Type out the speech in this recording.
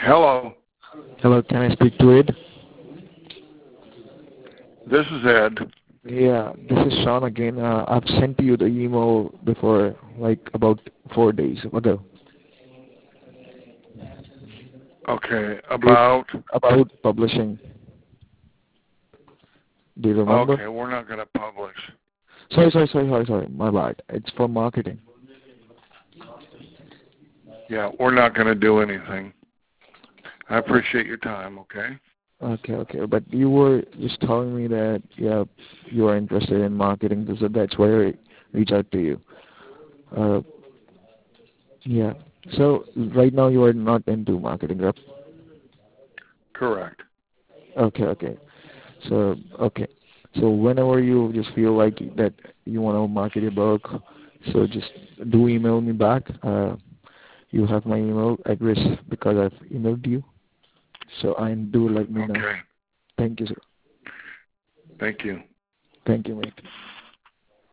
Hello, Hello, can I speak to Ed? this is Ed. Yeah, this is Sean again. I've sent you the email before, like about 4 days ago. Okay, It's about, about publishing. Do you remember? okay, we're not going to publish. Sorry. My bad. It's for marketing. Yeah, we're not going to do anything. I appreciate your time, okay? Okay. But you were just telling me that, yeah, you are interested in marketing, so that's why I reached out to you. Uh, yeah. So right now you are not into marketing, right? Correct. Okay. Okay. So whenever you just feel like that you want to market your book, so just do email me back. You have my email address because I've emailed you. So do let me know. Okay, Thank you, sir. thank you. Thank you, mate.